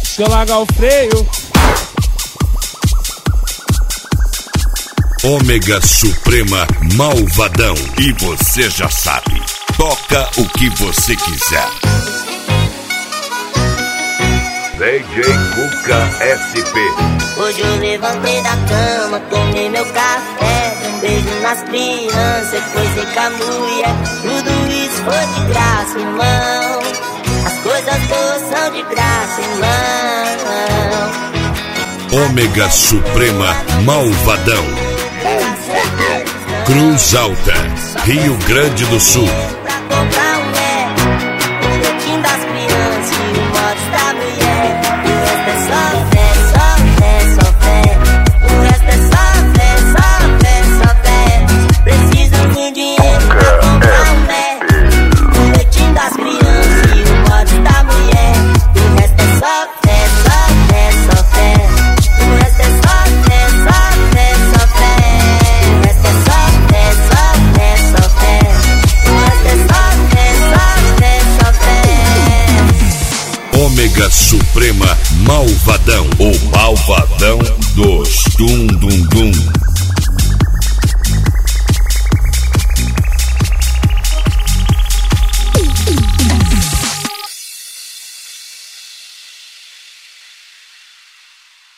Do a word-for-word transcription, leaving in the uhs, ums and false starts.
Se eu largar o freio. Ômega Suprema Malvadão. E você já sabe, toca o que você quiser. D J Cuca S P. Hoje eu levantei da cama, tomei meu café, dei um beijo nas crianças, depois dei com a mulher. Tudo isso foi de graça, irmão. As coisas boas são de graça, irmão. Ômega Suprema Malvadão. Cruz Alta, Rio Grande do Sul. Pra comprar um Mac, o leitinho das crianças e o modo da mulher. O resto é só fé, só fé, só fé. O resto é só fé, só fé, só fé. Precisa de dinheiro pra comprar um Mac, o leitinho das crianças e o modo da mulher. O resto é só fé, só fé, só fé. O resto é só fé, só fé, só fé. O resto é só fé, só fé, só fé. O resto é só fé, só fé, só fé. Ômega Suprema Malvadão. O malvadão dos dum dum dum.